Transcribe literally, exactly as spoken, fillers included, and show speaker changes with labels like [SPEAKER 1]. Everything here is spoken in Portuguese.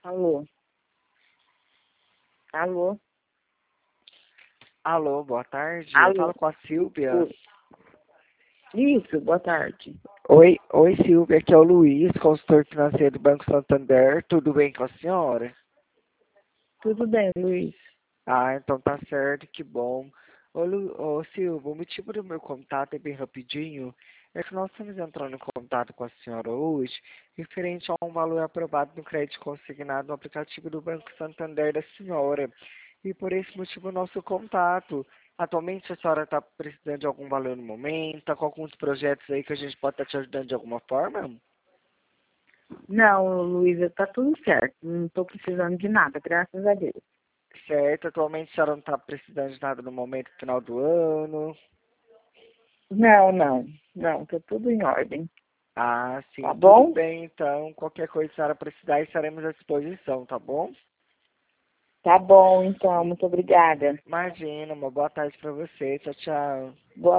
[SPEAKER 1] Alô? Alô?
[SPEAKER 2] Alô, boa tarde. Eu
[SPEAKER 1] Alô?
[SPEAKER 2] falo com a Silvia.
[SPEAKER 1] Oi. Isso, boa tarde.
[SPEAKER 2] Oi, oi Silvia, aqui é o Luiz, consultor financeiro do Banco Santander. Tudo bem com a senhora?
[SPEAKER 1] Tudo bem, Luiz?
[SPEAKER 2] Ah, então tá certo, que bom. Ô, Lu, ô Silvia, o motivo do meu contato é bem rapidinho. É que nós estamos entrando em contato com a senhora hoje, referente a um valor aprovado no crédito consignado no aplicativo do Banco Santander da senhora. E por esse motivo, o nosso contato. Atualmente, a senhora está precisando de algum valor no momento? Está com alguns projetos aí que a gente pode estar te ajudando de alguma forma?
[SPEAKER 1] Não, Luísa, tá tudo certo. Não tô precisando de nada, graças a Deus.
[SPEAKER 2] Certo, atualmente a senhora não está precisando de nada no momento final do ano?
[SPEAKER 1] Não, não, não, tá tudo em ordem.
[SPEAKER 2] Ah,
[SPEAKER 1] Tá
[SPEAKER 2] sim, tudo
[SPEAKER 1] bom?
[SPEAKER 2] bem, então. Qualquer coisa que a senhora precisar, estaremos à disposição, tá bom?
[SPEAKER 1] Tá bom, então, muito obrigada.
[SPEAKER 2] Imagina, uma boa tarde para você. Tchau, tchau.
[SPEAKER 1] Boa